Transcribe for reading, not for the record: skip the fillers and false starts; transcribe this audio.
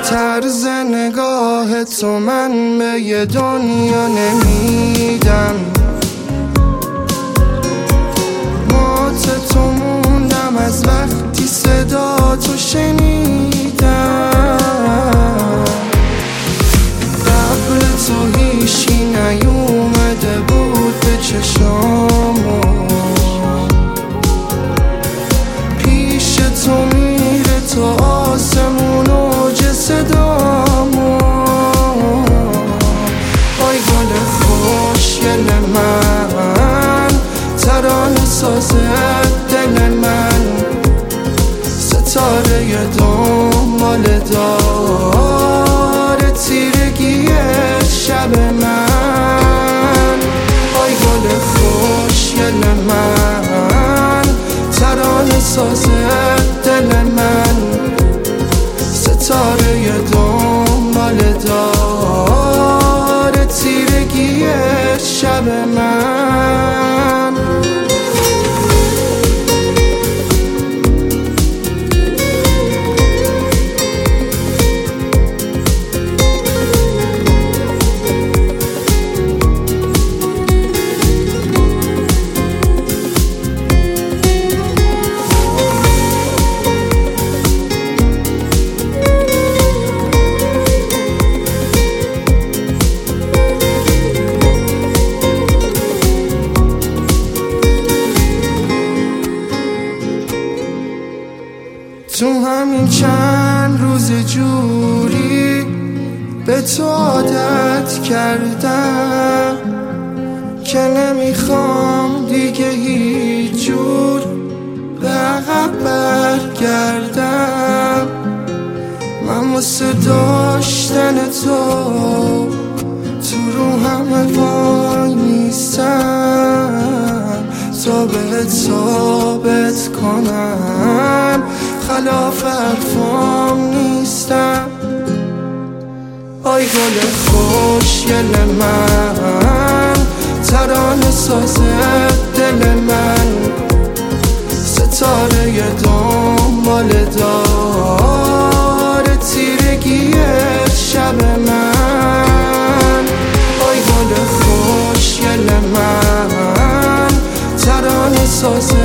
طرز نگاه تو من به یه دنیا نمیدم، مات تو موندم از وقتی صدا تو شنیدم. قبل تو هیچی نیومده بود به چشامو، پیش تو میره تو آسمون اوج صدامو. آی گل خوشگل من، ترانه ساز دل من، ستاره دنبال داره تیرگی شب من. آی گل خوشگل من، ترانه ساز دل من، ستاره دنبال داره تیرگی شب من. تو همین چند روز جوری به تو عادت کردم که نمیخوام دیگه هیچ جور به عقب برگردم. من واسه داشتن تو رو همه وای نیستم تا بهت ثابت کنم خلاف حرفام نیستم. آی گل خوشگل من، ترانه ساز دل من، ستاره دنبال داره تیرگی شب من. آی گل خوشگل من، ترانه ساز